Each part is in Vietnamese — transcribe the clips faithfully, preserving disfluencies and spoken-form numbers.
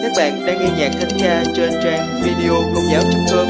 Các bạn đang nghe nhạc thánh ca trên trang video công giáo chấm com.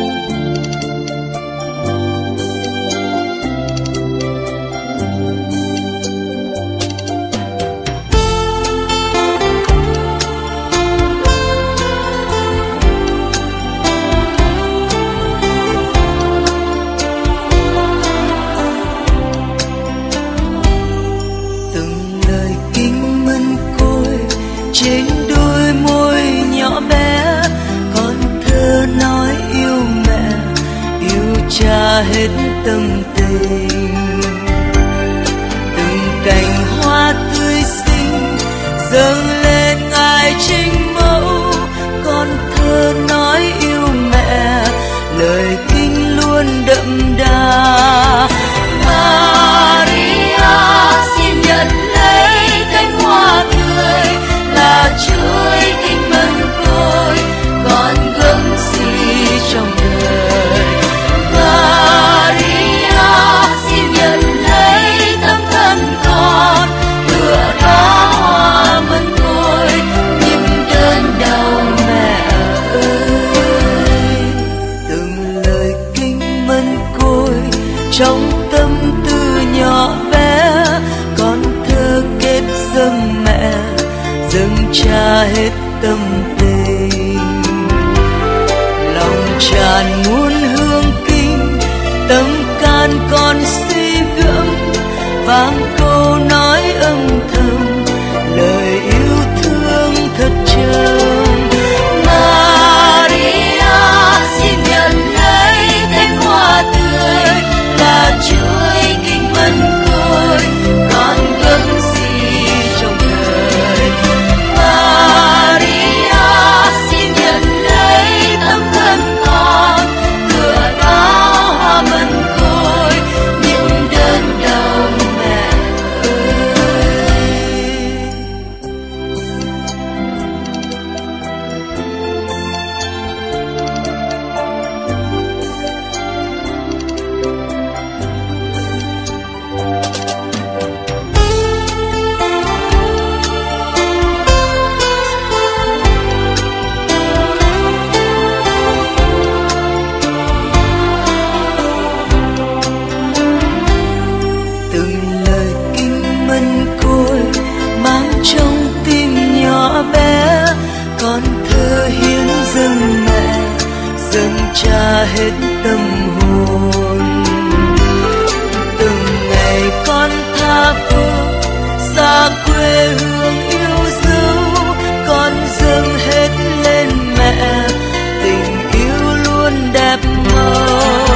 Từng lời kinh mân côi trên đôi môi nhỏ bé, con thơ nói yêu mẹ, yêu cha hết tâm tình. Từng cành hoa tươi xinh dâng lên ngài trinh mẫu, con thơ nói yêu mẹ, lời kinh luôn đậm đà. Maria xin nhận lấy cánh hoa tươi là chuỗi kinh mân côi, con gấm gì trong đời. Maria xin nhận lấy tấm thân con, tựa đóa hoa mân côi, những đơn đau mẹ ơi. Từng lời kinh mân côi trong tâm tư nhỏ bé, con thơ kết dâng mẹ, dâng cha hết tâm tình. Lòng tràn muôn hương kinh, tâm can con suy gẫm, vang câu nói âm thầm, lời yêu thương thật trầm. Maria xin nhận lấy cánh hoa tươi là chuỗi kinh mân côi, con gấm gì trong đời. Maria xin nhận lấy tấm thân con, tựa đóa hoa mân côi, những đơn đau mẹ ơi. Từng lời kinh mân côi mang trong tim nhỏ bé, con thơ hiến dâng mẹ, dâng cha hết tâm hồn. Từng ngày con tha phương xa quê hương yêu dấu, con dâng hết lên mẹ, tình yêu luôn đẹp màu.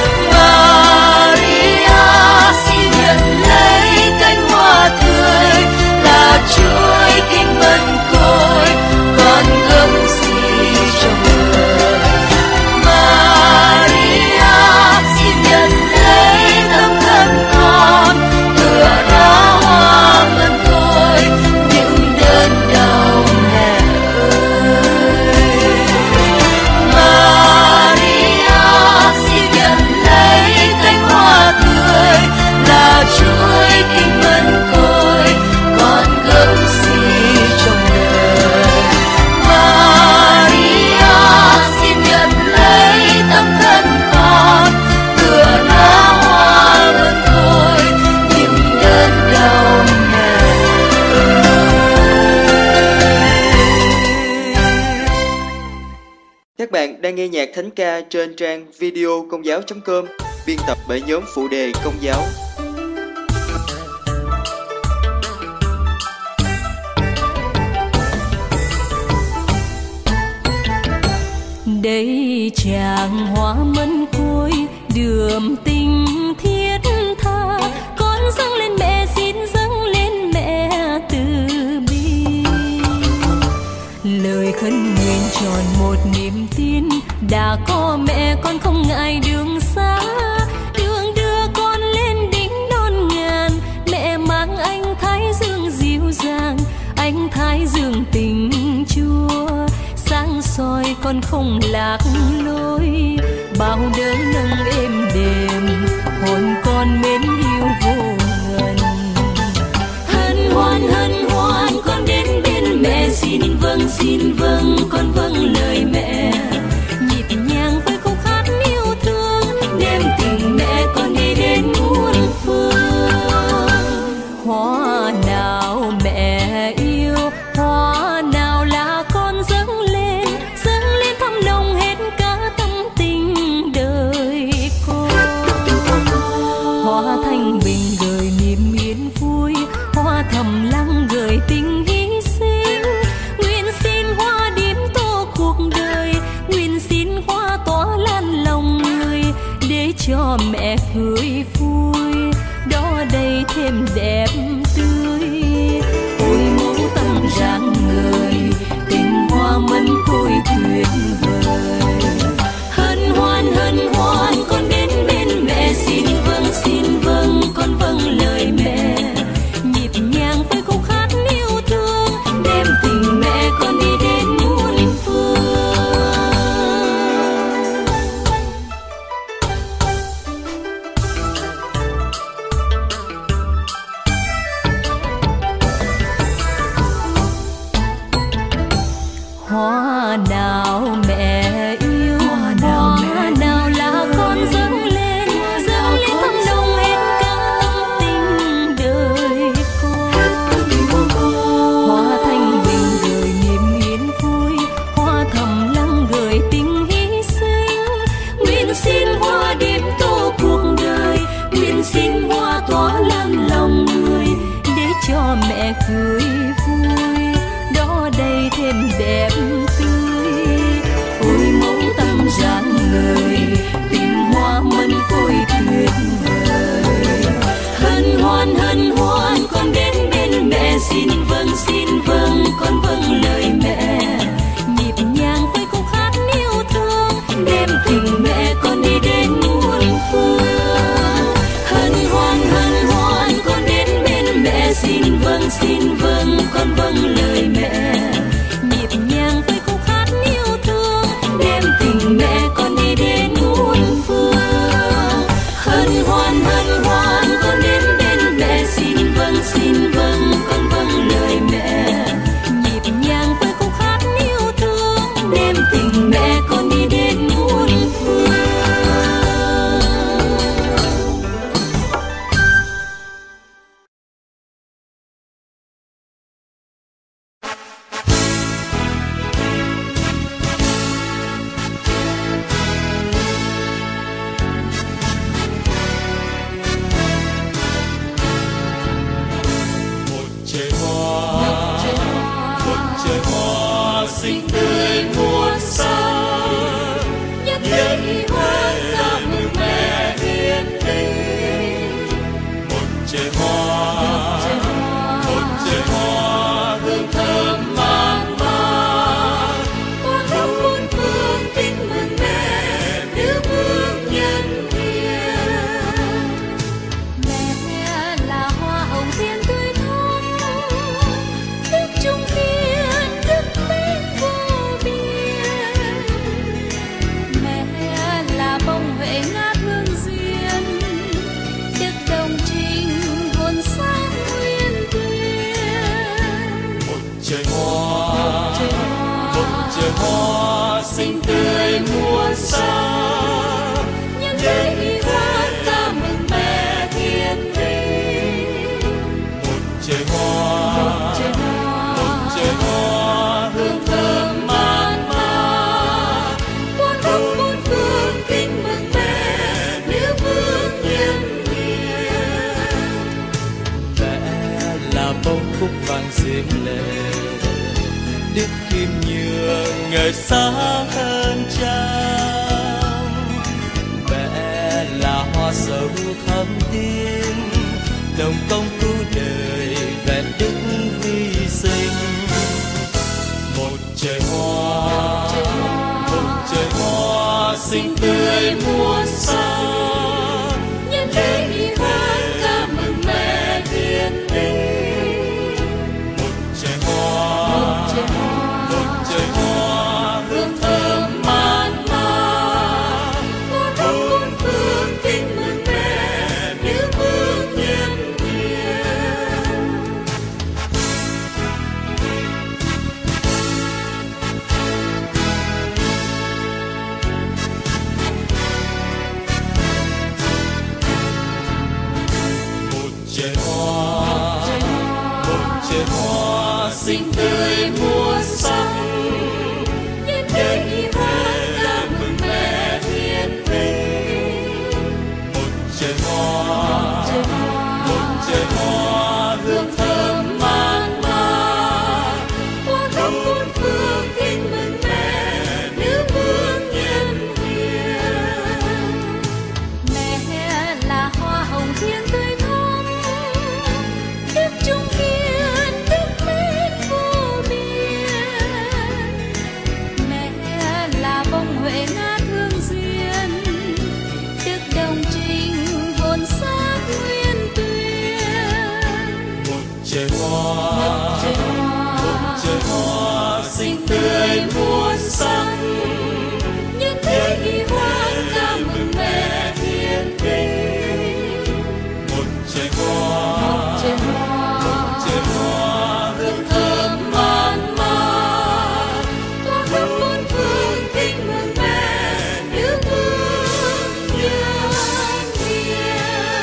Maria xin nhận lấy cánh hoa tươi là chuỗi kinh mân côi, con gấm gì trong đời. Maria xin nhận lấy tấm thân con, tựa đóa hoa mân côi, những đơn đau mẹ ơi. Maria xin nhận lấy cánh hoa tươi là chuỗi kinh mân côi, con gấm gì trong đời. Maria xin nhận lấy tấm thân con, tựa đóa hoa mân côi, những đơn đau mẹ ơi. Các bạn đang nghe nhạc thánh ca trên trang video công giáo chấm com, biên tập bởi nhóm phụ đề công giáo. Đây chàng hoa mân côi đượm tình thiết tha, con dâng lên mẹ, xin dâng lên mẹ từ bi. Lời khấn nguyện tròn một niềm tin, đã có mẹ con không ngại đường xa, đường đưa con lên đỉnh non ngàn. Mẹ mang anh thái dương dịu dàng, anh thái dương tình Chúa, sáng soi con không lạc lối, bao đớn nâng êm đềm, hồn con mến yêu vô ngần. Hân hoan hân hoan con đến bên mẹ, xin vâng xin vâng con vâng lời mẹ, nhịp nhàng với khúc hát yêu thương, đem tình mẹ con đi đến muôn phương. Hoa nào mẹ yêu, hoa nào là con dâng lên, dâng lên thăm nồng hết cả tâm tình đời con. Hoa thanh bình gửi niềm yên vui, hoa thầm lặng gửi tình hy sinh. Nguyện xin hoa điểm tô cuộc đời, nguyện xin hoa tỏa lan lòng người, để cho mẹ cười vui, đó đây thêm đẹp tươi. Ôi mẫu tâm rạng ngời, tình hoa mân côi tuyệt vời. Hân hoan hân hoan con đến bên mẹ, xin vâng xin vâng con vâng lời mẹ, nhịp nhàng với khúc hát yêu thương, đem tình mẹ con đi đến muôn phương. Hoa nào mẹ yêu, hoa nào, hoa nào là con dâng lên, dâng lên thăm nồng hết cả tâm tình đời con. Hoa thanh bình gửi niềm yên vui, hoa thầm lặng gửi tình hy sinh. Nguyện xin hoa điểm tô cuộc đời, nguyện xin hoa tỏa lan lòng người, để cho mẹ cười vui, đó đây thêm đẹp tươi. Ôi mẫu tâm rạng ngời, tình hoa mân côi tuyệt vời. Hân hoan hân hoan con đến bên mẹ, xin vâng xin vâng con vâng lời mẹ, nhịp nhàng với khúc hát yêu thương, đem tình mẹ con đi đến muôn phương. Hân hoan hân hoan con đến bên mẹ, xin vâng xin vâng con vâng lời mẹ, nhịp nhàng với khúc hát yêu thương, đem tình mẹ con đi đến muôn phương. Hân hoan hân hoan con đến bên mẹ, xin vâng xin vâng con vâng lời mẹ, nhịp nhàng với khúc hát yêu thương, đem tình mẹ con đi đến muôn phương. Trời hoa, một trời hoa xinh tươi muôn sắc, nhất nhất hoa ca mừng mẹ hiền linh. Một trời hoa, một trời hoa hương thơm man man, con khắp muôn phương kính mừng mẹ nữ vương nhân hiền. Mẹ là hoa hồng tiên tươi thắm, đức trung kiên đức mến vô biên. Mẹ là bông huệ ngát hương duyên, đức đồng trinh hồn sáng nguyên tuyên. Một trời hoa, một trời hoa xinh tươi muôn sắc, Nhân đây hoa ca mừng mẹ thiên linh. một trời hoa, một trời hoa hương thơm man man, Con khắp muôn phương kính mừng mẹ nữ vương nhân hiền. Mẹ là bông cúc vàng diễm lệ, đức kim nhường ngời sáng hơn trăng. Mẹ là hoa sầu thắm tiên, đồng công cứu đời vẹn đức hy sinh. Một trời hoa, một trời hoa xinh tươi muôn sắc, Nhân đây hoa ca mừng mẹ thiên linh. một trời hoa, một trời hoa hương thơm man man, Con khắp muôn phương kính mừng mẹ nữ vương nhân hiền. tươi mùa sắc. Nhân thế ca mừng mẹ thiên linh. Một trời hoa, một trời hoa hương thơm man mát. Qua khắp bốn phương kính mừng mẹ nữ vương nhân hiền. Mẹ là hoa hồng thiên tươi thắm, đức trung kiên, đức mến vô biên. Mẹ là bông huệ ngát hương duyên, đức đồng trinh hồn xác nguyên tuyên. Một trời hoa, Một trời hoa, một trời hoa xinh tươi muôn sắc. nhân thế ghi hoa ca mừng mẹ thiên linh. Một trời hoa, Trời hoa, trời hoa hương thơm man mát. qua khắp bốn phương kính mừng mẹ nữ vương nhân hiền.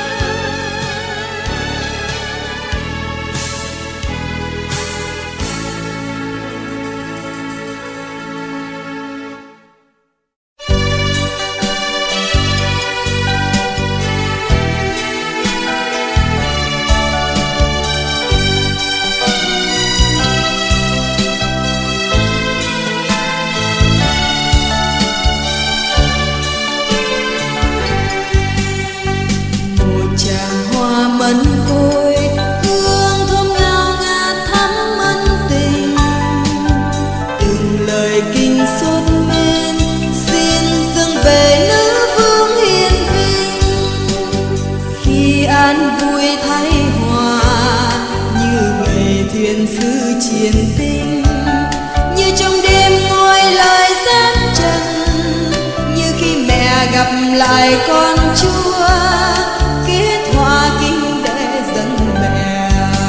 Một tràng hoa mận côi, hương thơm ngào ngạt thắm ân tình. Từng lời kinh sốt men xin dâng về nữ vương hiền vinh. Khi an vui thái hòa như ngày thuyền sứ triền tinh, như trong đêm ngôi lời gian trần, như khi mẹ gặp lại con chúa kết hoa kinh để dâng mẹ.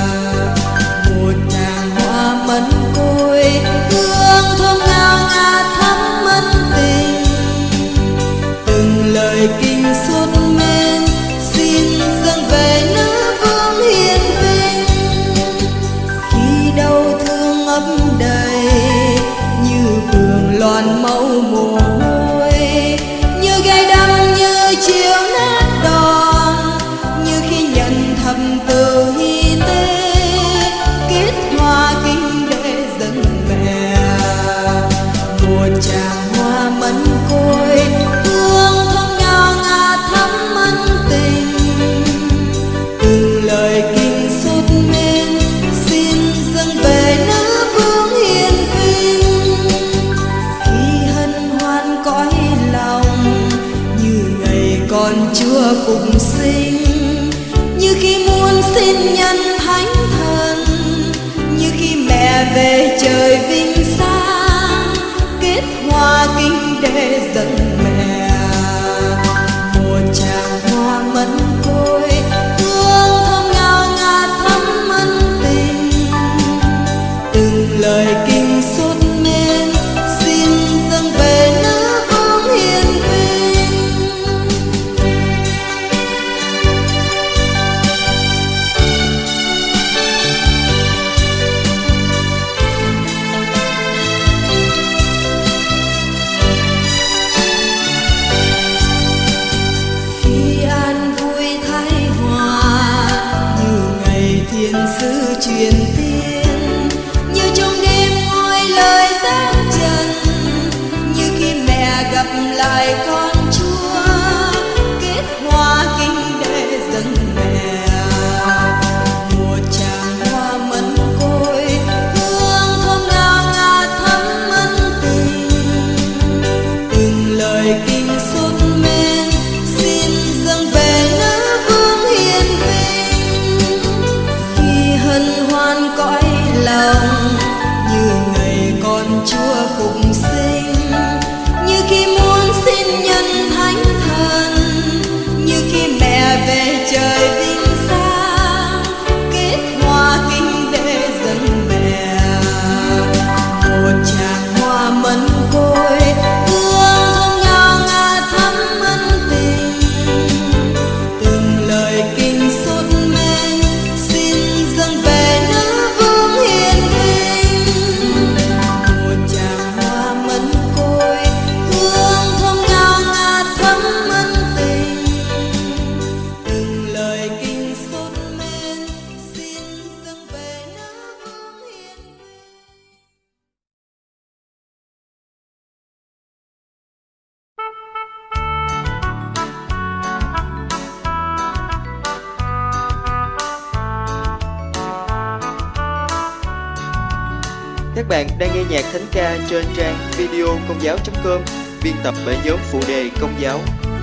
Một tràng hoa mận côi, hương thơm ngào ngạt thắm ân tình. Từng lời kinh sốt men xin dâng về nữ vương hiền vinh. Khi đau thương ấm đầy như vườn loàn mẫu mồ hôi, như gai đắng như chiều nát đòn, như khi nhận thầm từ hy tế kết hoa kinh để dâng mẹ. Một tràng hoa mận côi, hương thơm ngào ngạt thắm ân tình. Từng lời kinh sốt men xin dâng về nữ vương hiền vinh. Khi hân hoan cõi lòng như ngày con chúa phục sinh, như khi muôn xin nhân thánh thần, như khi mẹ về trời vinh sang kết hoa kinh để dâng mẹ. Một tràng hoa mận côi, hương thơm ngào ngạt thắm ân tình. Từng lời kinh sốt men xin dâng về nữ vương hiền vinh. Khi an vui thái hòa như ngày thiên sứ truyền tiên, như trong đêm ngôi lời Các bạn đang nghe nhạc thánh ca trên trang video công giáo chấm com, biên tập bởi nhóm phụ đề Công giáo.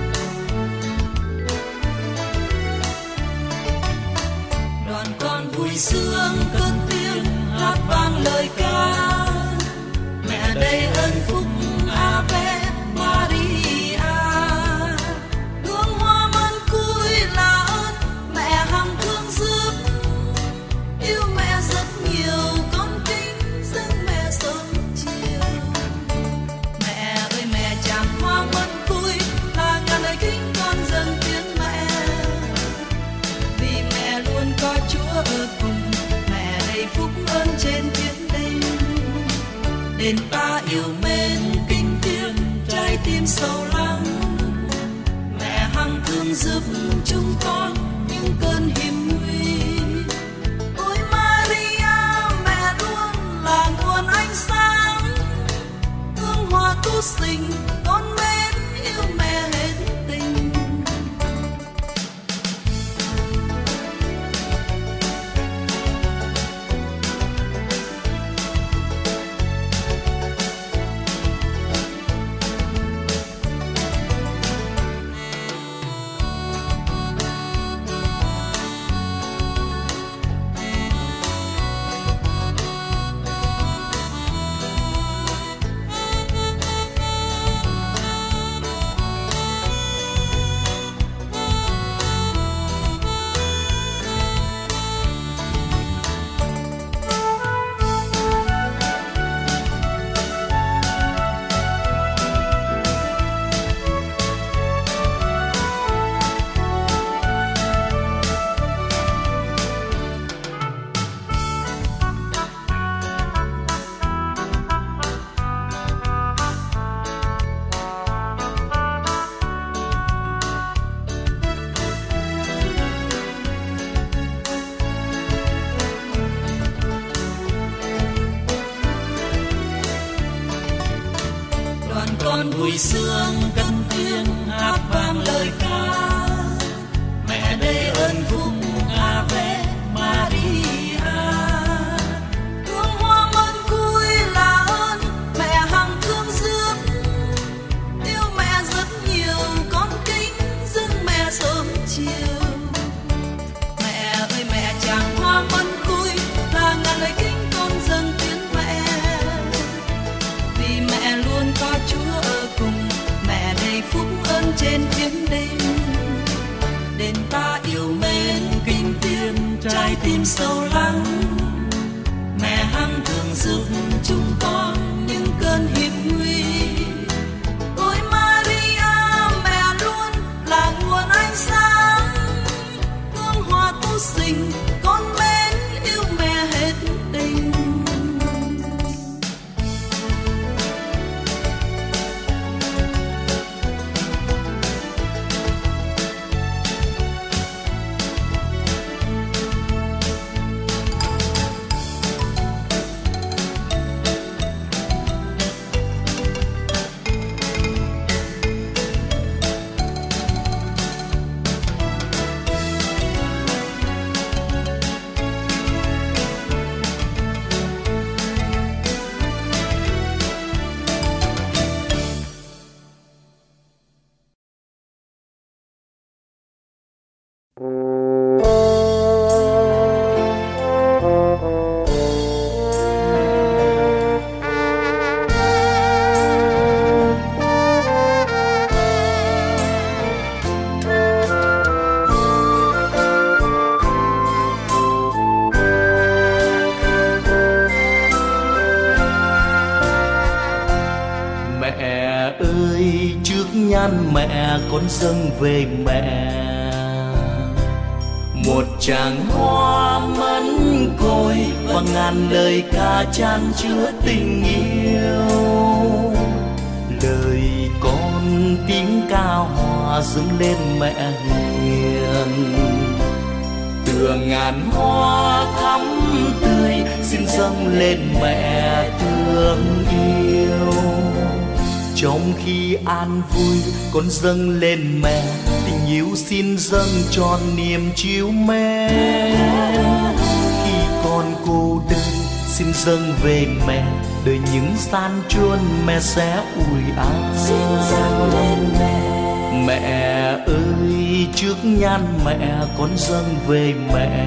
Đoàn con vui sướng cất tiếng hát vang lời ca, mẹ đầy ơn phúc Ave Maria. Hương hoa mân cúi là ơn mẹ hằng thương giúp, yêu mẹ rất nhiều con kính dâng mẹ sớm chiều. Mẹ ơi mẹ chàng hoa mân cúi là ngàn lời kính con dâng tiếng mẹ, vì mẹ luôn có Chúa ở cùng, mẹ đầy phúc ơn trên thiên đình. Đền ta yêu mến kính tiếng trái tim sâu lắng, mẹ hằng thương giúp chúng con những cơn hiểm nguy. Ôi Maria mẹ luôn là nguồn ánh sáng, hương hoa tu sinh con mến yêu mẹ hết tình. Con vui sướng cất tiếng hát vang lời ca, mẹ đầy ơn phúc Ave Maria. Hương hoa mân cúi là ơn mẹ hằng thương giúp, yêu mẹ rất nhiều con kính dâng mẹ sớm chiều. Mẹ ơi mẹ chàng hoa mân cúi là ngàn lời kính con dâng tiếng mẹ, vì mẹ luôn có Chúa ở cùng, mẹ đầy phúc ơn trên thiên đình. Đền ta yêu mến kính tiếng trái tim sâu lắng, mẹ hằng thường giúp chúng con những cơn hiểm nguy. Ôi Maria mẹ luôn là nguồn ánh sáng, hương hoa tu sinh con mến yêu mẹ hết tình. Mẹ con dâng về mẹ một tràng hoa mẫn côi và ngàn lời ca chan chứa tình yêu. Lời con tiếng ca hòa dâng lên mẹ hiền, tựa ngàn hoa thắm tươi xin dâng lên mẹ thương yêu. Trong khi an vui con dâng lên mẹ, tình yêu xin dâng tròn niềm chiếu mến. Khi con cô đơn xin dâng về mẹ, đời những gian truân mẹ sẽ ủi an. Xin dâng lên mẹ. Mẹ ơi trước nhan mẹ con dâng về mẹ,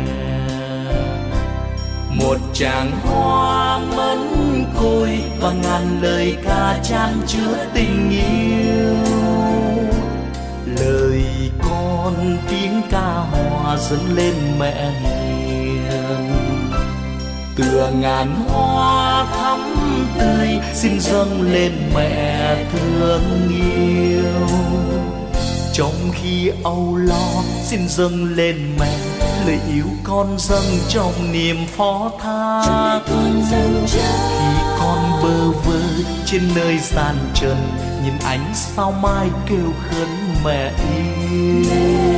một tràng hoa mẫn côi và ngàn lời ca chan chứa tình yêu. Lời con tiếng ca hòa dâng lên mẹ hiền, tựa ngàn hoa thắm tươi xin dâng lên mẹ thương yêu. Trong khi âu lo xin dâng lên mẹ, lời yêu con dâng trong niềm phó thác. Khi con bơ vơ trên nơi gian trần, nhìn ánh sao mai kêu khấn mẹ yêu.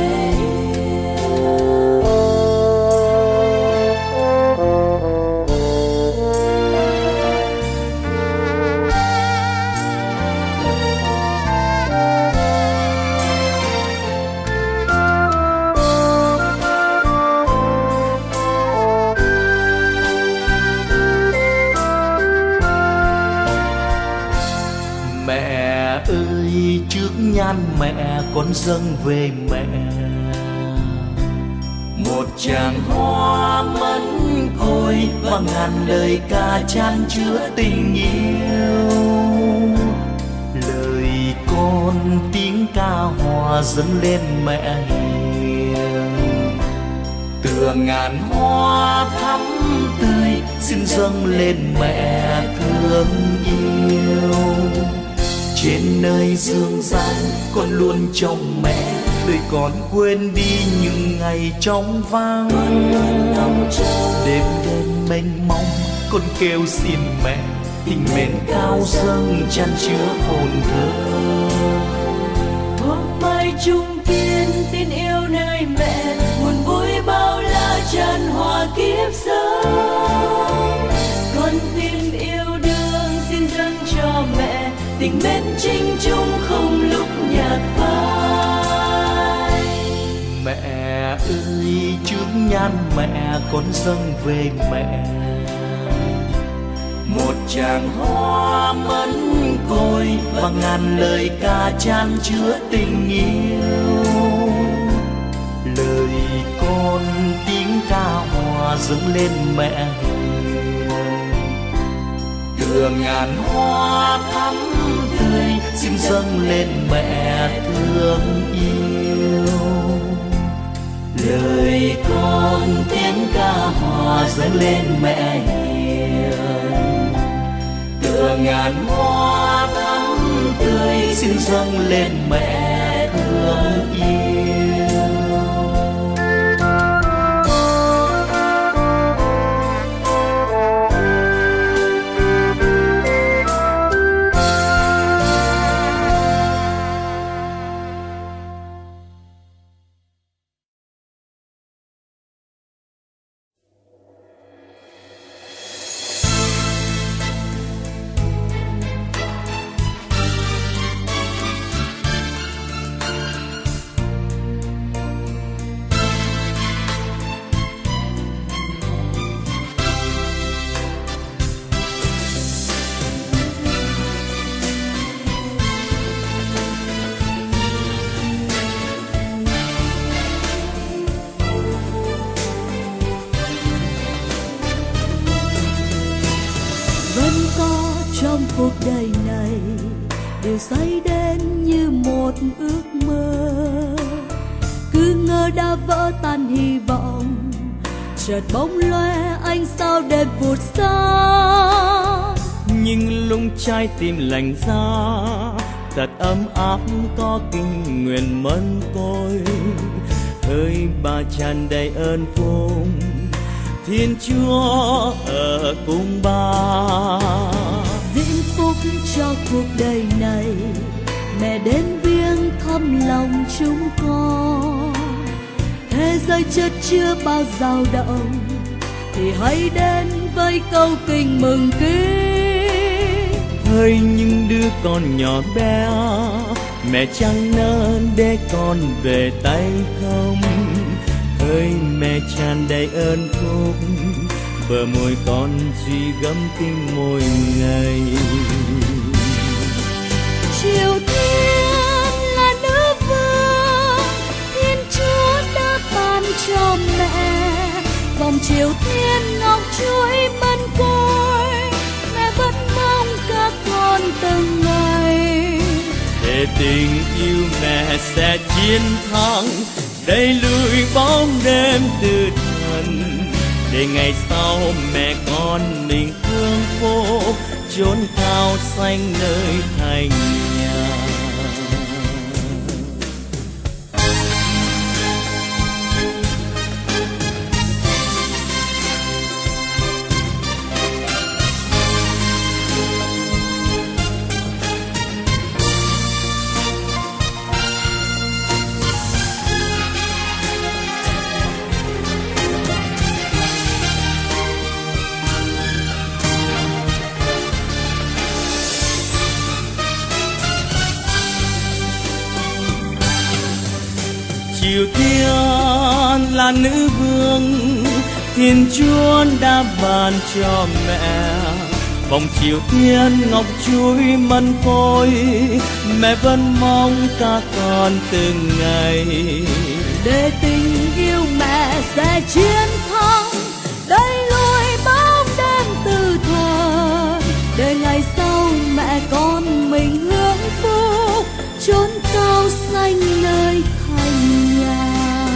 Nhan mẹ con dâng về mẹ, một tràng hoa mẫn côi và ngàn lời ca chan chứa tình yêu. Lời con tiếng ca hòa dâng lên mẹ hiền, tựa ngàn hoa thắm tươi xin dâng lên mẹ thương yêu. Trên nơi dương gian con luôn trông mẹ, đời con quên đi những ngày trong vắng. Đêm đêm mênh mông con kêu xin mẹ, tình mến cao dâng chan chứa hồn thơ. Hôm mai chung kiên tin yêu nơi mẹ, buồn vui bao la tràn hòa kiếp sống. Con tim yêu đương xin dâng cho mẹ, tình mến chính chung không lúc nhạt phai. Mẹ ơi trước nhan mẹ con dâng về mẹ, một tràng hoa mẫn côi và ngàn lời ca chan chứa tình yêu. Lời con tiếng ca hòa dâng lên mẹ hiền, tựa ngàn hoa thắm tươi xin dâng lên mẹ thương yêu. Lời con tiếng ca hòa dâng lên mẹ hiền, tựa ngàn hoa thắm tươi xin dâng lên mẹ thương yêu. cuộc đời này đều xoay đến như một ước mơ, cứ ngỡ đã vỡ tan hy vọng, chợt bỗng lóe ánh sao đêm vụt xa. Nhưng lúc trái tim lạnh giá, thật ấm áp có kinh nguyện mân tôi, hơi bà tràn đầy ơn phúc, Thiên Chúa ở cùng bà. Diễm phúc cho cuộc đời này, mẹ đến viếng thăm lòng chúng con. Thế giới chất chứa bao dao động, thì hãy đến với câu kinh mừng kính. Hỡi những đứa con nhỏ bé, mẹ chẳng nỡ để con về tay không. Hỡi mẹ tràn đầy ơn phúc, bờ môi con suy gấm kinh môi ngày. Triều Tiên là nữ vương, Thiên Chúa đã ban cho mẹ. Vòng Triều Thiên ngọc chuỗi mân côi, mẹ vẫn mong các con từng ngày. Để tình yêu mẹ sẽ chiến thắng, đẩy lùi bóng đêm từ thần. Để ngày sau mẹ con mình hương phố, chốn cao xanh nơi thành nhà. Triều Tiên là nữ vương, Thiên Chúa đã ban cho mẹ. Vòng Triều Tiên ngọc chuỗi mân côi, mẹ vẫn mong các con từng ngày. Để tình yêu mẹ sẽ chiến thắng, đẩy lùi bóng đêm từ thời. Để ngày sau mẹ con mình hưởng phúc, chốn cao xanh nơi thành nhà.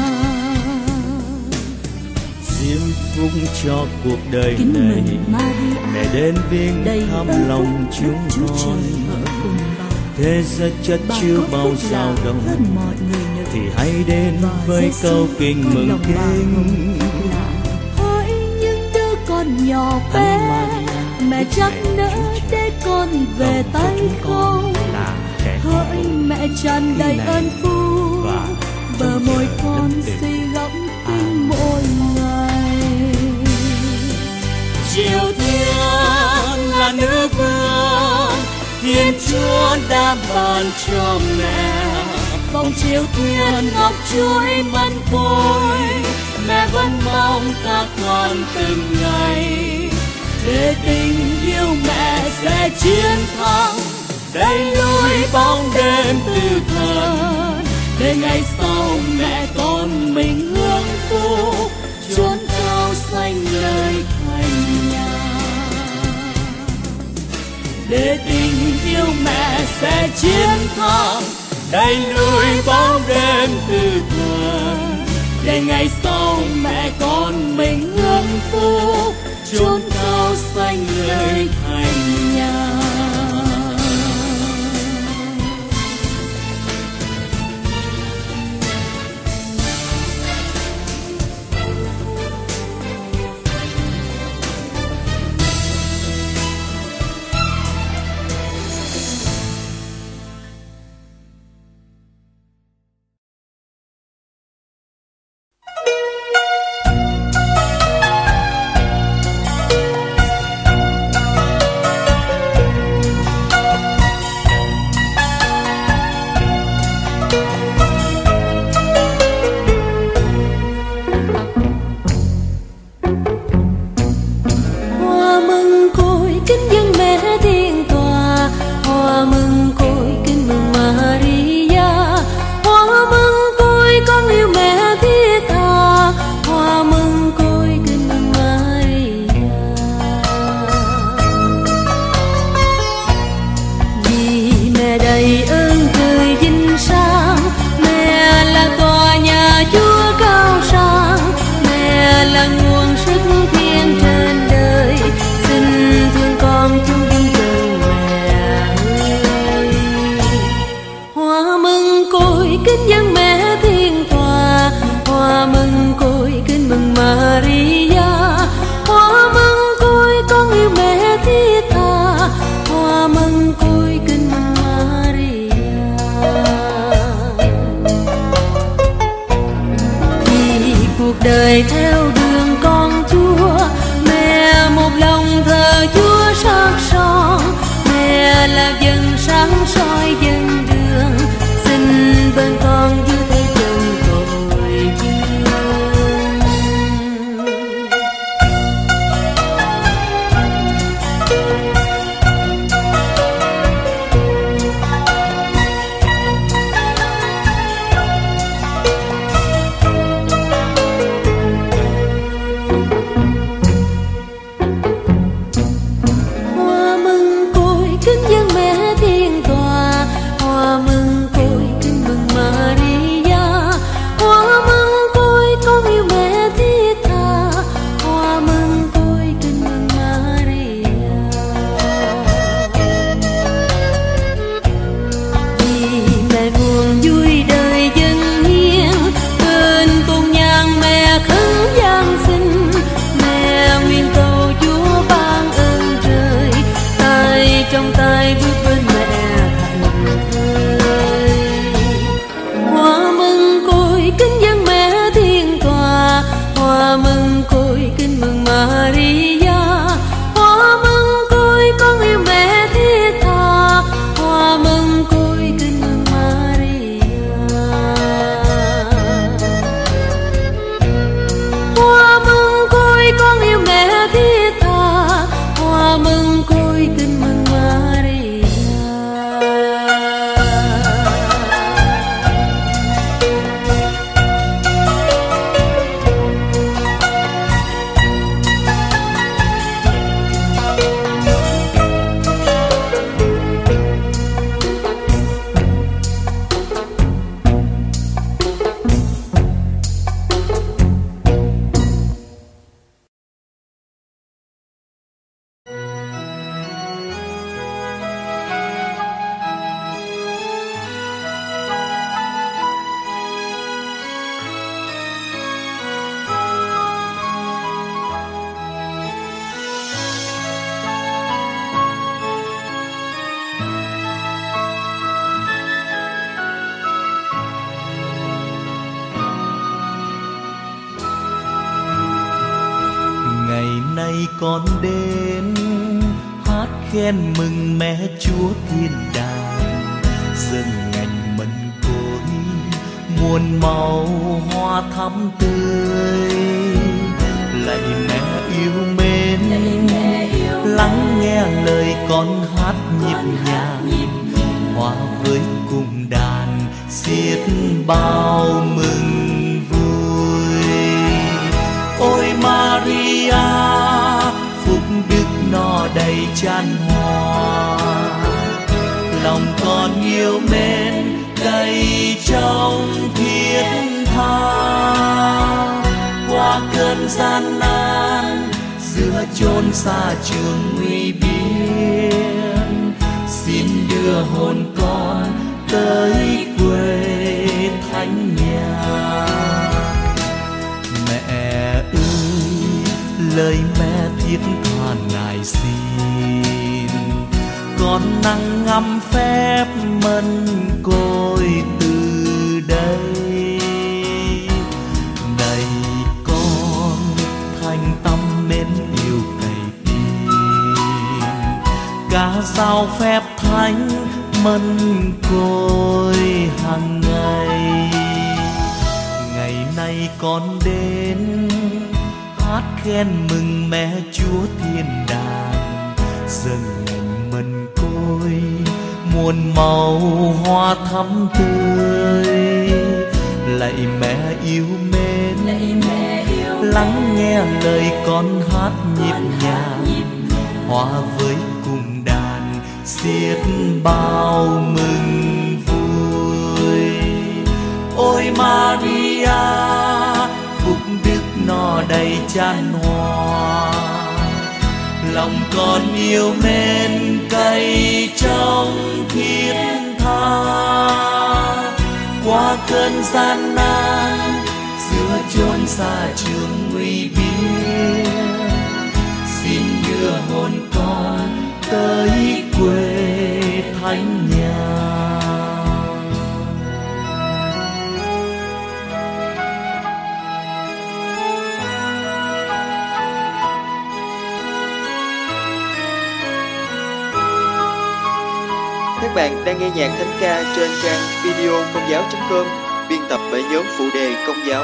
Diêm phúc cho cuộc đời Kính này, mừng Maria, mẹ đến viếng đầy thăm ơn lòng phúc chúng Chúa con. Trời ở cùng bà. Thế giới chất Bà chưa có bao phúc dao là động, hơn mọi người nữ. thì hãy đến Và với Giêsu, câu kinh con mừng lòng bà kinh. hồng là hỡi những đứa con nhỏ Thánh bé, Maria, mẹ chắc nỡ để con về cầu cho tay chúng con không. là kẻ Hỡi mẹ tràn đầy này ơn phúc, và bờ trong môi giờ con đất suy tình. gẫm kinh mỗi ngày. Triều Tiên là nữ vương, Thiên Chúa đã ban cho mẹ. Vòng Triều Thiên ngọc chuỗi mân côi, Mẹ vẫn mong các con từng ngày. để tình yêu mẹ sẽ chiến thắng, Đẩy lùi bóng đêm từ thần. để ngày sau mẹ con mình hưởng phúc, chốn cao xanh nơi thành nhà. Để tình yêu mẹ sẽ chiến thắng, đẩy lùi bóng đêm từ thần. Để ngày sau mẹ con mình hưởng phúc, chốn cao xanh nơi thành nhà. kính dân mẹ thiên tòa, hoa mừng cội kính mừng Maria, hoa mừng cội con yêu mẹ thiết tha, hoa mừng cội kính mừng Maria. Vì mẹ buồn vui đời dân hiến, bên tôn nhang mẹ khấn giáng sinh, mẹ nguyện cầu Chúa ban ơn trời, tay trong tay bước bên mẹ thành thơi. Hoa mừng cội kính dân mẹ thiên tòa, hoa mừng cội kính mừng Maria, hoa mừng cội con yêu mẹ thiết tha, hoa mừng cội kính mừng Maria. Hoa mừng cội con yêu mẹ thiết tha, hoa mừng cội kính mừng Maria. Nay con đến hát khen mừng mẹ Chúa thiên đàng, dâng ngành mân côi muôn màu hoa thắm tươi. Lạy mẹ yêu mến, lắng nghe lời con hát nhịp nhàng, hòa với cùng đàn xiết bao mừng vui. Ôi Maria, phúc đức no đầy chan hòa, lòng con yêu mến đầy trong thiết tha. Qua cơn gian nan giữa chốn xa trường nguy biên, xin đưa hồn con tới quê thánh nhà. Mẹ ơi, lời mẹ thiết tha ngài xin, con năng ngắm phép mân côi từ đây. Này con thành tâm mến yêu cày tin, cả giao phép thánh mân côi hàng ngày. Ngày nay con đến hát khen mừng mẹ Chúa thiên đàng, dâng ngành mân côi muôn màu hoa thắm tươi. Lạy mẹ yêu mến, lắng nghe lời con hát nhịp nhàng, hòa với cùng đàn xiết bao mừng vui. Ôi Maria, phúc đức no đầy chan hòa, lòng con yêu mến cay trong thiết tha. Qua cơn gian nan giữa chốn xa trường nguy biên, xin đưa hồn con tới quê thánh nhà. Các bạn đang nghe nhạc thánh ca trên trang video công giáo chấm com, biên tập bởi nhóm phụ đề công giáo.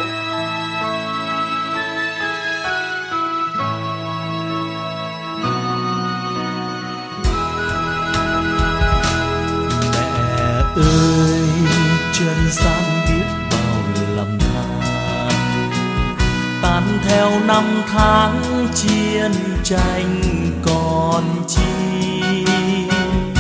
Mẹ ơi, chân gian biết bao lầm than, tan theo năm tháng chiến tranh còn chi.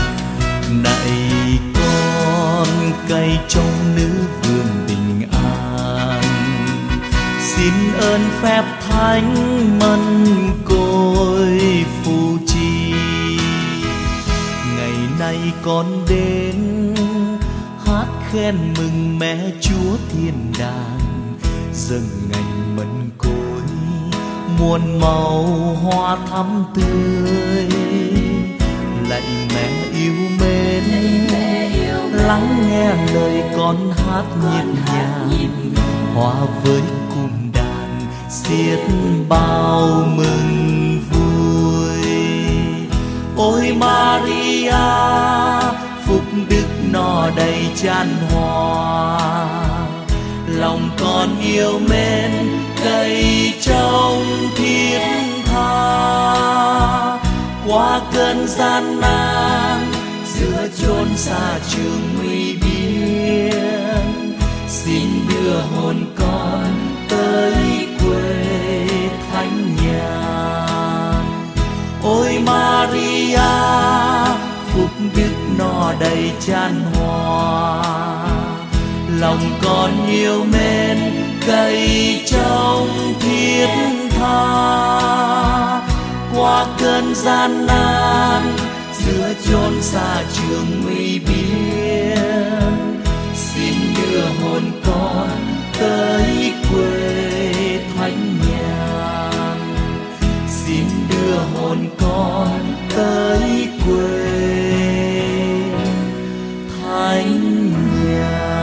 trong nữ vương bình an. Xin ơn phép thánh mân côi phù trì, ngày nay con đến hát khen mừng mẹ Chúa thiên đàng, dâng ngành mân côi muôn màu hoa thắm tươi. Lạy mẹ yêu mến, lắng nghe lời con hát nhịp nhàng, hòa với cung đàn xiết bao mừng vui. Ôi Maria, phúc đức no đầy chan hòa, lòng con yêu mến cậy trong thiết tha. Qua cơn gian nan giữa chốn xa trường nguy biên, xin đưa hồn con tới quê thánh nhàn. Ôi Maria, phúc đức no đầy chan hòa, lòng con yêu mến cậy trong thiết tha. Qua cơn gian nan giữa chốn xa trường nguy biên, xin đưa hồn con tới quê thánh nhàn. Xin đưa hồn con tới quê thánh nhàn.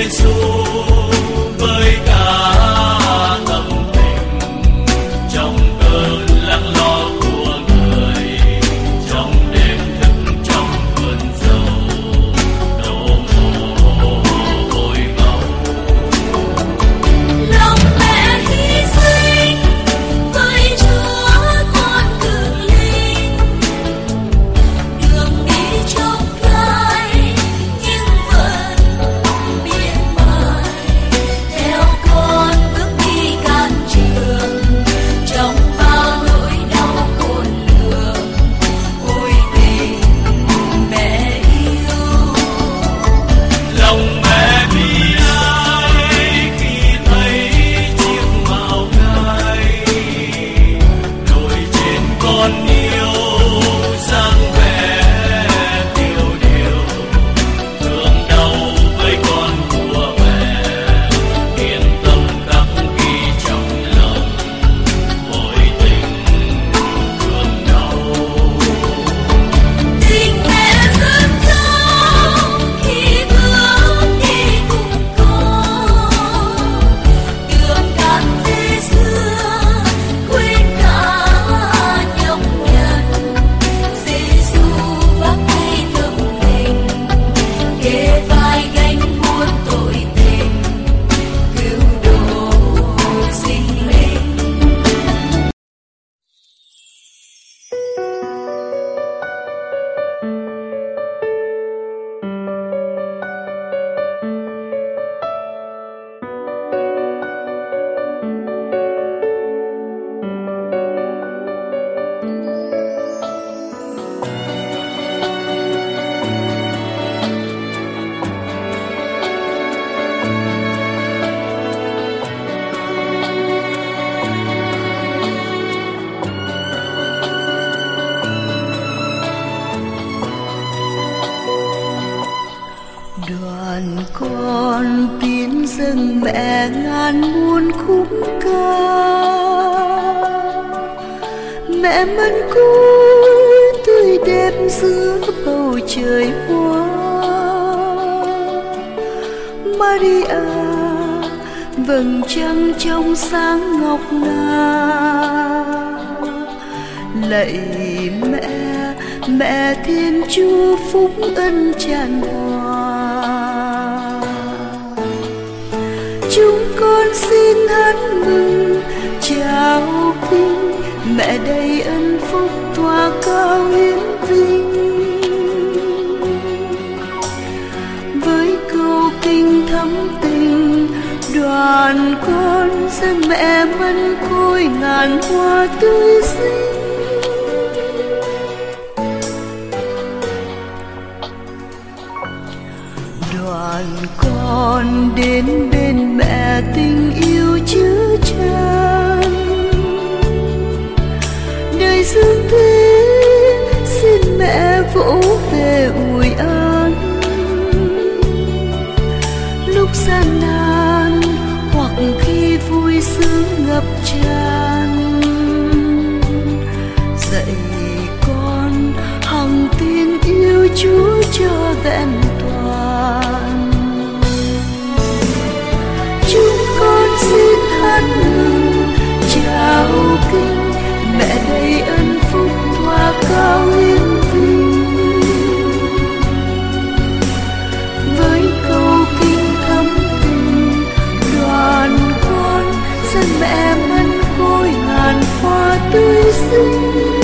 Giêsu với cả tâm tình trong cơn lặng lo của người, trong đêm thức trong vườn dầu đổ mồ hôi máu. Lòng mẹ hy sinh với Chúa con cường linh, đường đi trong gai nhưng vẫn miệt mài, theo con bước đi can trường trong bao nỗi đau khôn lường. Ôi tình mẹ yêu, Lòng mẹ bi ai khi thấy chiếc mào gai nổi trên con yêu, dáng vẻ tiêu điều, thương đau với con của mẹ, yên tâm khắc ghi trong lòng mỗi tình thương đau. tình mẹ rất cao khi bước đi cùng con, đường cạn thế xưa quên cả nhọc nhằn. Giêsu vác tay thâm tình, kề vai gánh muôn tội tình, cứu độ sinh linh. Đoàn con tiến dâng mẹ ngàn muôn khúc ca, mẹ mân côi tươi đẹp giữa bầu trời hoa. Maria vầng trăng trong sáng ngọc ngà, lạy mẹ, mẹ Thiên Chúa phúc ân tràn hòa. Chúng con xin hát mừng chào kinh, mẹ đầy ân phúc tỏa cao hiến vinh. Với câu kinh thắm tình, đoàn con dâng mẹ mân côi ngàn hoa tươi xinh. Đoàn con đến bên mẹ tình yêu chứa chan, đời dương thế xin mẹ vỗ về ủi an. Lúc gian nan hoặc khi vui sướng ngập tràn, dạy con hằng tin yêu Chúa cho vẹn toàn. Chúng con xin hát mừng chào kinh, mẹ đầy ân phúc tỏa cao hiến vinh. Với câu kinh thắm tình, đoàn con dâng mẹ mân côi ngàn hoa tươi xinh.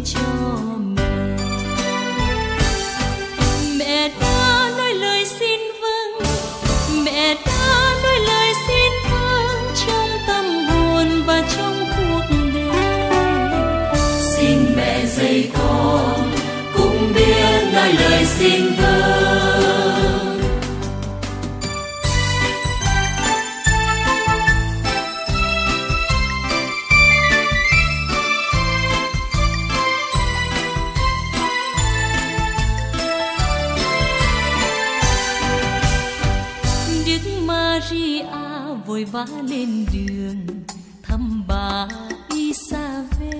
cho mẹ. Mẹ đã nói lời xin vâng, mẹ đã nói lời xin vâng trong tâm hồn và trong cuộc đời. Xin mẹ dạy con cũng biết nói lời xin vâng. Maria vội vã lên đường thăm bà Isabel.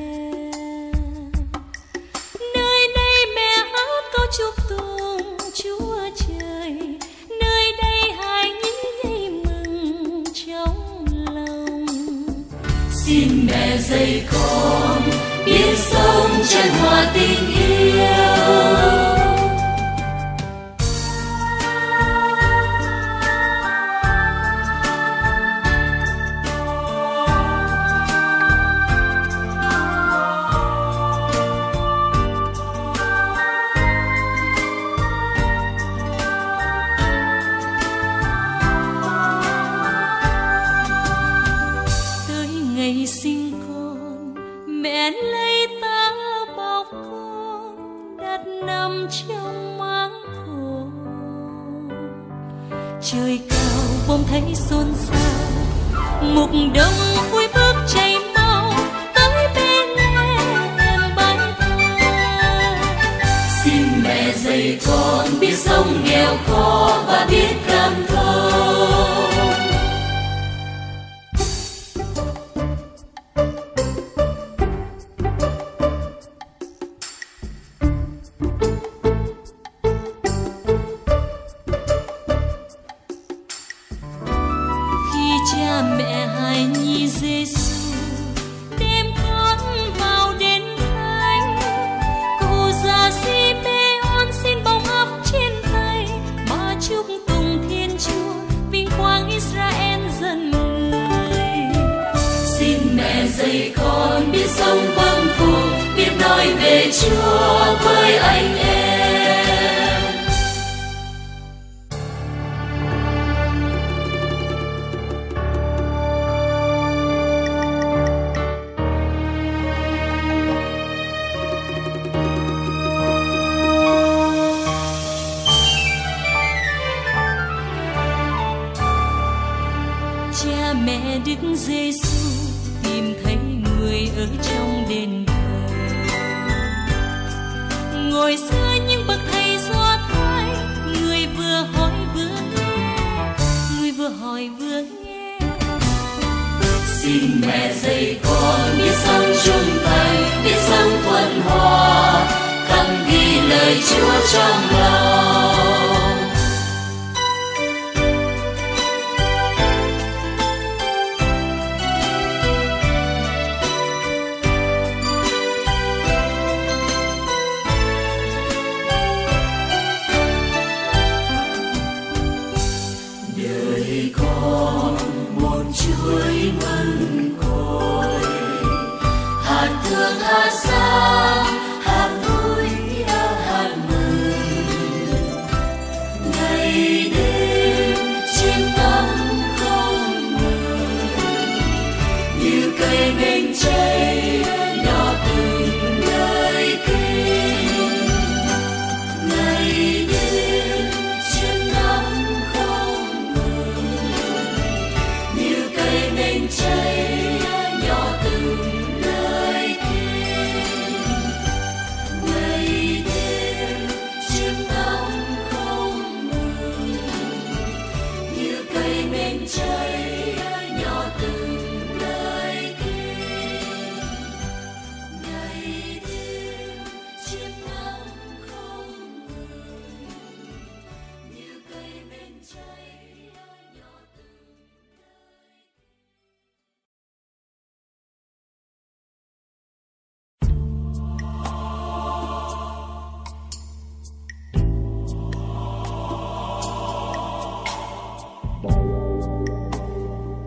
Nơi đây mẹ hát câu chúc tụng Chúa Trời, nơi đây hài nhi nhảy mừng trong lòng. Xin mẹ dạy con biết sống chân hòa tình yêu. Trời cao bỗng thấy xôn xao, mục đông vui bước chạy mau tới bên em bài thơ. Xin mẹ dạy con biết sống nghèo khó và biết cảm thông. Cha mẹ hài nhi Giêsu đem con vào đền thánh, cụ già Simeon xin bông ấp trên tay mà chúc tụng Thiên Chúa vinh quang Israel dân người. Xin mẹ dạy con biết sống vâng phục, biết nói về Chúa với anh em. Cha mẹ Đức Giêsu tìm thấy người ở trong đền thờ, ngồi giữa những bậc thầy Do Thái, người vừa hỏi vừa nghe, người vừa hỏi vừa nghe. Xin mẹ dạy con biết sống trung thành, biết sống thuận hòa, khắc ghi lời Chúa trong lòng. Đời con một chuỗi mân côi, hạt thương hạt sáng, hạt vui hạt mừng. Ngày đêm chim ngắm không ngừng, như cây mình cháy nhỏ từng lời kinh. Ngày đêm chim ngắm không ngừng, như cây mình cháy nhỏ từng lời kinh. Ngày đêm chim ngắm không ngừng, như cây mình cháy nhỏ từng lời kinh. Ngày đêm chim ngắm không ngừng, như cây mình cháy nhỏ từng.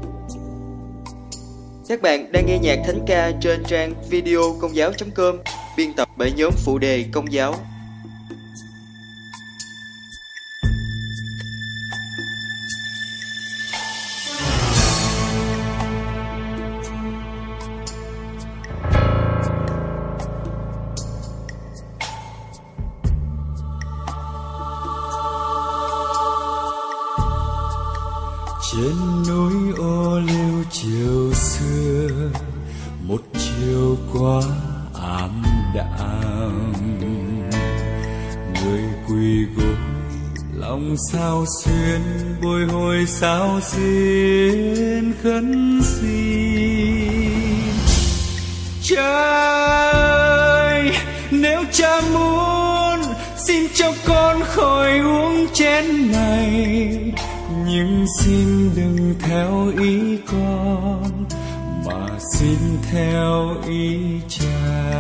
Các bạn đang nghe nhạc thánh ca trên trang video công giáo chấm com. biên tập bởi nhóm phụ đề Công giáo. Trên núi ô liu chiều xưa, một chiều quá ảm đạm, người quỳ gối lòng sao xuyên, bồi hồi sao xuyên khấn xin. Cha ơi, nếu cha muốn, xin cho con khỏi uống chén này, nhưng xin đừng theo ý con, mà xin theo ý cha.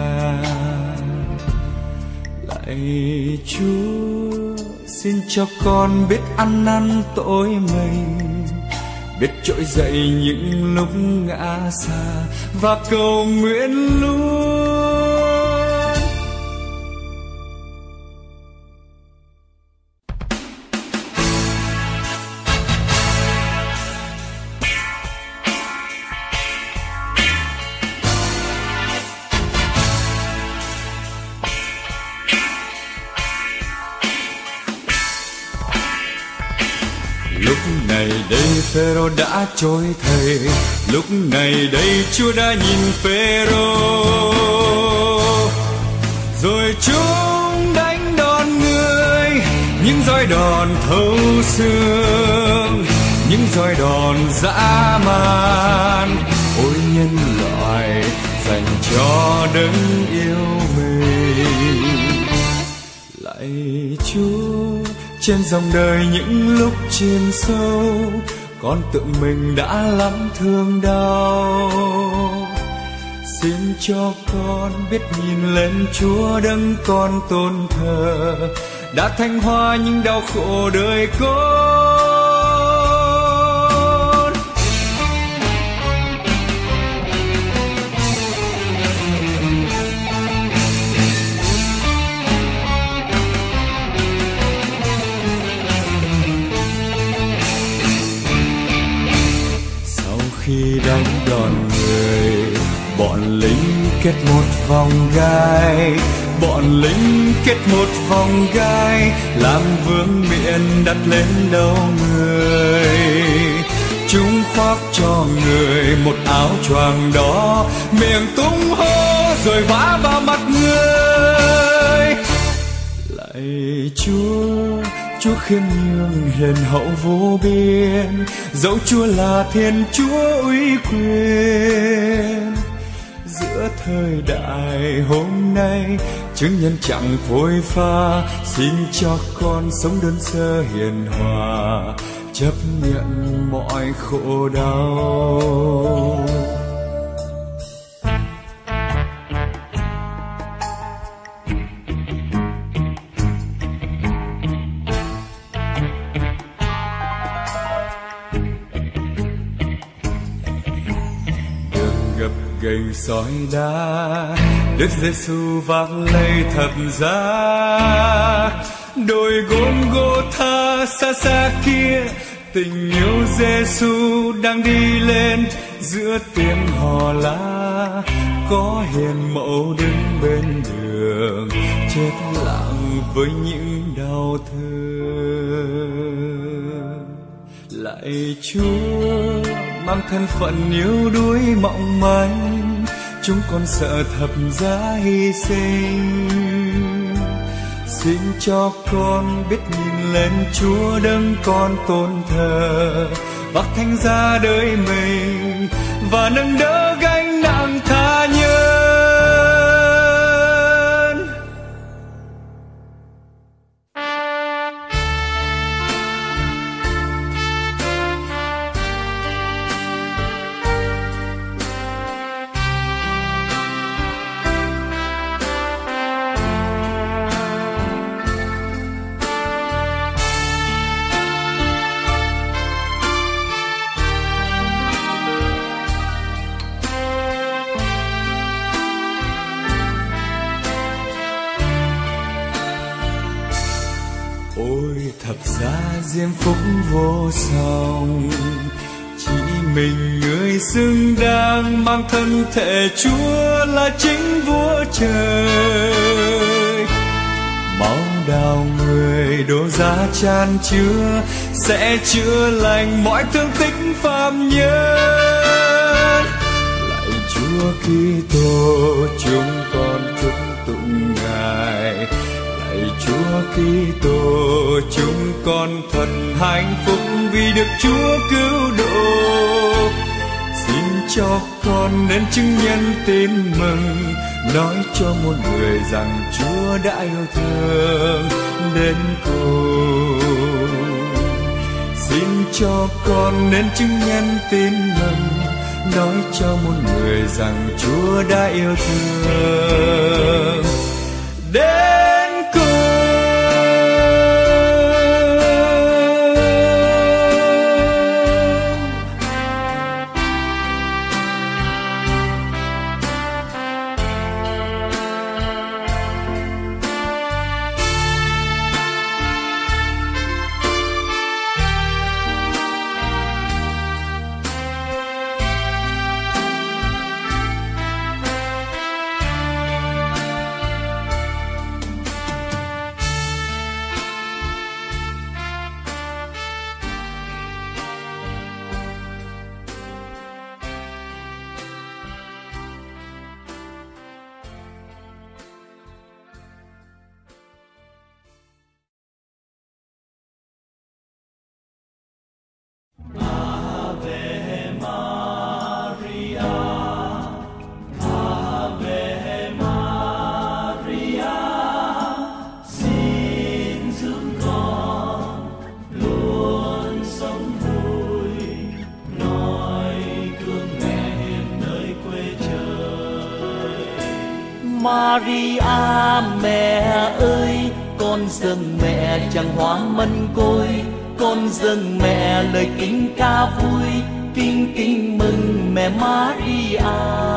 Lạy Chúa, xin cho con biết ăn năn tội mình, biết trỗi dậy những lúc ngã xa và cầu nguyện luôn. Lúc này đây Phêrô đã trôi thầy, lúc này đây Chúa đã nhìn Phêrô, rồi chúng đánh đòn người, những roi đòn thấu xương, những roi đòn dã man. Ôi nhân loại dành cho đấng yêu mình. Lạy Chúa, trên dòng đời những lúc chìm sâu, con tự mình đã lắm thương đau. Xin cho con biết nhìn lên Chúa đấng con tôn thờ, đã thanh hóa những đau khổ đời con. Khi đánh đòn người, bọn lính kết một vòng gai, bọn lính kết một vòng gai, làm vương miện đặt lên đầu người. Chúng khoác cho người một áo choàng đỏ, miệng tung hô rồi vả vào mặt người. Lạy Chúa, Chúa khiêm nhường hiền hậu vô biên, dẫu Chúa là Thiên Chúa uy quyền. Giữa thời đại hôm nay, chứng nhân chẳng phôi pha, xin cho con sống đơn sơ hiền hòa, chấp nhận mọi khổ đau. Gành sỏi đá, Đức Giêsu vác lấy thập giá. Đồi Gôn-gô-tha xa xa kia, tình yêu Giêsu đang đi lên. Giữa tiếng hò la, có hiền mẫu đứng bên đường, chết lặng với những đau thương. Lạy Chúa, mang thân phận yếu đuối mỏng manh, chúng con sợ thập giá hy sinh. Xin cho con biết nhìn lên Chúa đấng con tôn thờ, vác thánh giá đời mình và nâng đỡ gánh nặng tha nhân. ra diêm phúc vô song, chỉ mình người xứng đáng mang thân thể Chúa là chính vua trời. Máu đào người đổ ra chan chứa sẽ chữa lành mọi thương tích phàm nhân. Lạy Chúa Kitô, chúng con chúc tụng Ngài. Lạy Chúa Kitô, chúng con thật hạnh phúc vì được Chúa cứu độ. Xin cho con nên chứng nhân tin mừng, nói cho muôn người rằng Chúa đã yêu thương đến cùng. Xin cho con nên chứng nhân tin mừng, nói cho muôn người rằng Chúa đã yêu thương đến cùng. Maria mẹ ơi, con dâng mẹ chẳng hóa mân côi, con dâng mẹ lời kính ca vui, kính kính mừng mẹ Maria.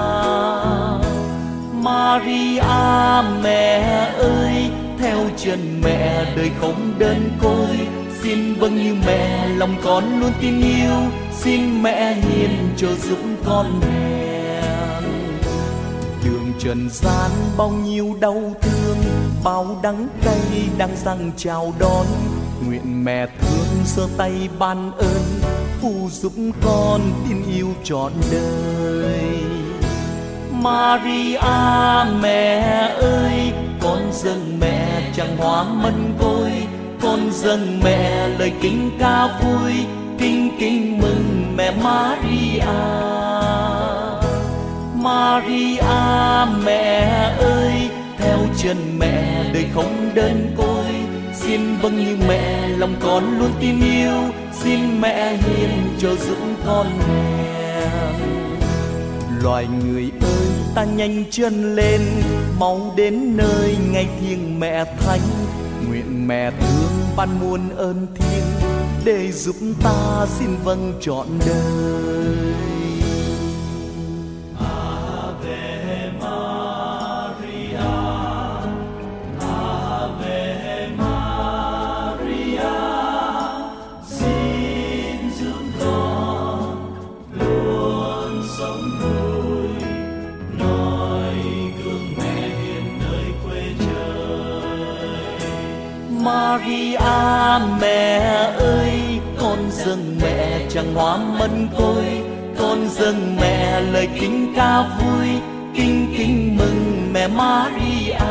Maria mẹ ơi, theo chân mẹ đời không đơn côi, xin vâng như mẹ lòng con luôn tin yêu, xin mẹ hiền cho giúp con hèn. Đường trần gian bao nhiêu đau thương, bao đắng cay đang dang chào đón, nguyện mẹ thương giơ tay ban ơn, phù giúp con tin yêu trọn đời. Maria mẹ ơi, con dâng mẹ chẳng hóa mân côi, con dâng mẹ lời kính ca vui, kính kính mừng mẹ Maria. Maria mẹ ơi, theo chân mẹ đời không đơn côi, xin vâng như mẹ lòng con luôn tin yêu, xin mẹ hiền cho giúp con hèn. Loài người ơi, ta nhanh chân lên, mau đến nơi ngày thiêng mẹ thánh, nguyện mẹ thương ban muôn ơn thiêng, để giúp ta xin vâng trọn đời. Maria mẹ ơi, con dâng mẹ chẳng hóa mân côi, con dâng mẹ lời kính ca vui, kính kính mừng mẹ Maria.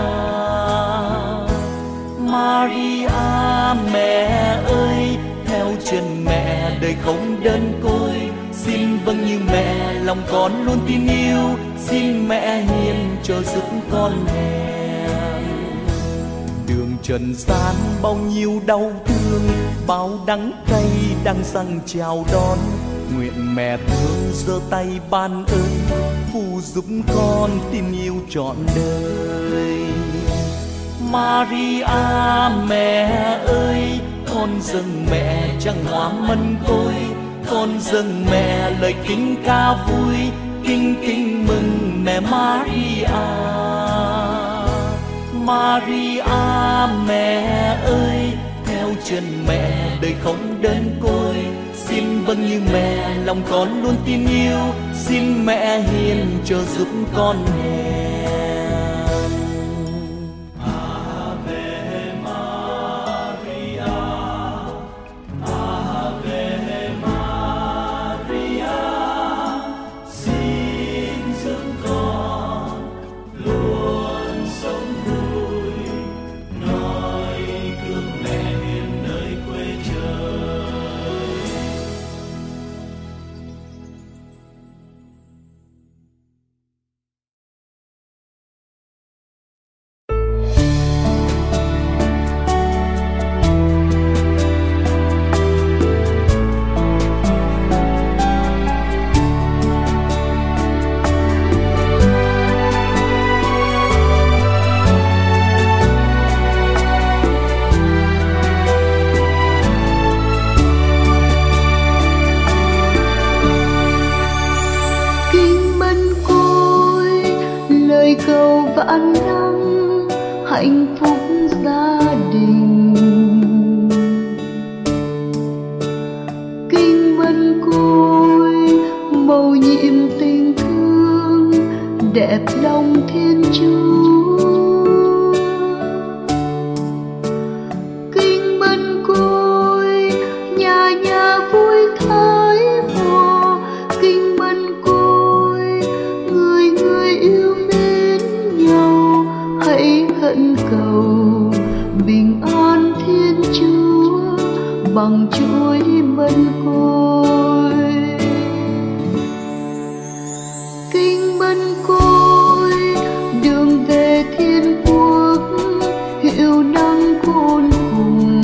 Maria mẹ ơi, theo chân mẹ đời không đơn côi, xin vâng như mẹ lòng con luôn tin yêu, xin mẹ hiền cho giúp con hèn. Đường trần gian bao nhiêu đau thương, bao đắng cay đang dang chào đón, nguyện mẹ thương giơ tay ban ơn, phù giúp con tin yêu trọn đời. Maria mẹ ơi, con dâng mẹ chẳng hóa mân côi, con dâng mẹ lời kính ca vui, kính kính mừng mẹ Maria. Maria mẹ ơi, theo theo chân mẹ, đời không đơn côi. Xin vâng như mẹ, lòng con luôn tin yêu. Xin mẹ hiền cho giúp con nghèo. vạn năm hạnh phúc gia đình. Kinh văn côi mầu nhiệm tình thương đẹp lòng Thiên Chúa. Kinh văn côi nhà nhà vui thái hòa. Kinh văn côi người người yêu mến nhau, hãy khẩn cầu bình an Thiên Chúa bằng chuỗi mân côi. Kinh mân côi đường về thiên quốc hiệu năng khôn cùng.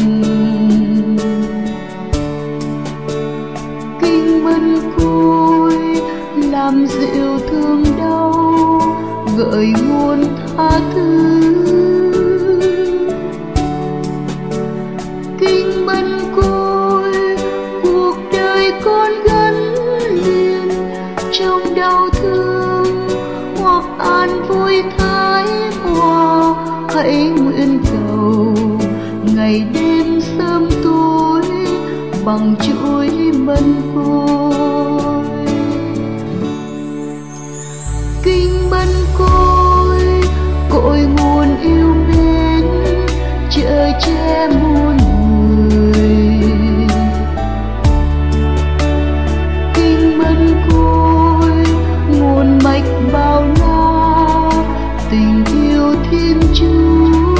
Kinh mân côi làm dịu thương đau gợi nguồn tha thứ. Kinh mân côi cuộc đời con gắn liền trong đau thương hoặc an vui thái hòa. Hãy nguyện cầu ngày đêm sớm tối bằng chuỗi mân côi. Kinh mân côi cội nguồn yêu mến chở che muôn người. Kinh mân côi nguồn mạch bao la tình yêu Thiên Chúa.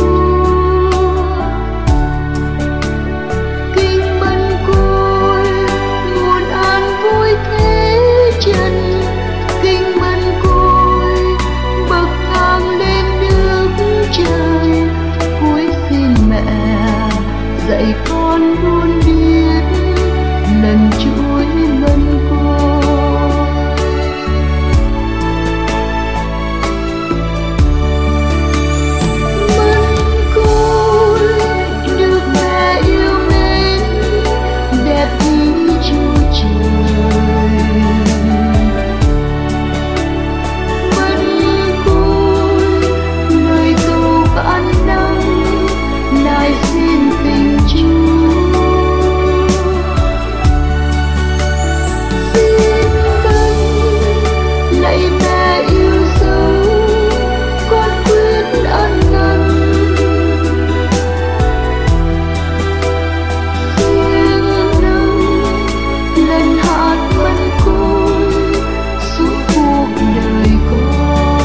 Kinh mân côi nguồn an vui thế trần. Kinh mân côi bậc thang lên nước trời. Cuối xin mẹ dạy con luôn biết lần chuỗi mân côi. Mân côi được mẹ yêu mến đẹp như Chúa trời. Mân côi lời cầu vạn năm nài xin tình Chúa. Xin vâng lạy mẹ yêu dấu con quyết ân ngăn. Siêng nâng lần hạt mân côi suốt cuộc đời con.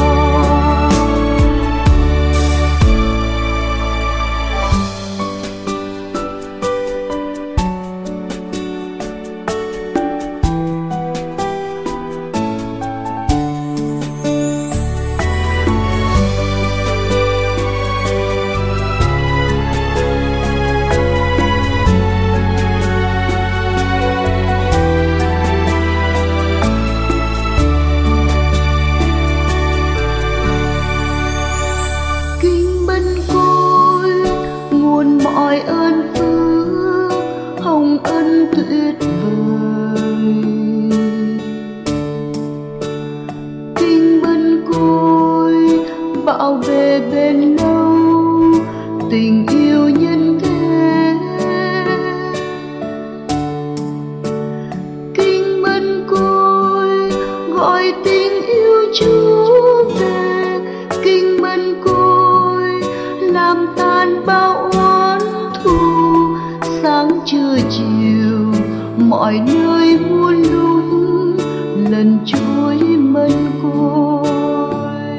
Kinh mân côi nguồn mọi ơn phước hồng ân tuyệt vời. Kinh mân côi bảo vệ bên lâu tình yêu nhân thế. mân côi làm tan bao oán thù. Sáng trưa chiều mọi nơi muôn lúc lần chuối mân côi.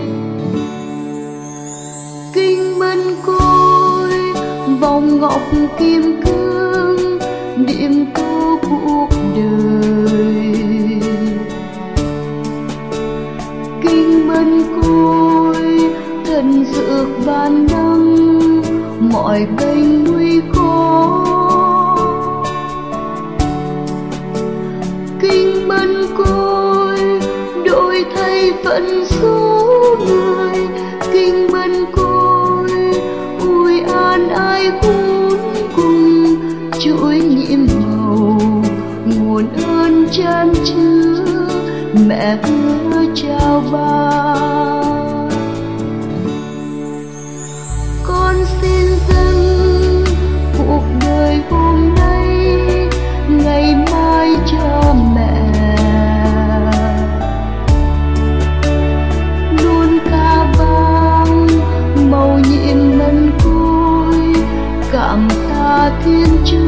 Kinh mân côi vòng ngọc kim cương điểm tô cuộc đời. Kinh mân côi thần dược ban năng mọi bệnh nguy khó. Kinh mân côi đổi thay phận số người. Kinh mân côi ui an ai khốn cùng chuỗi nhiệm màu nguồn ơn chan chứa mẹ hứa trao ban. Con xin dâng cuộc đời hôm nay ngày mai cho mẹ. Luôn ca vang màu nhiệm mân côi cảm tạ thiên chúa.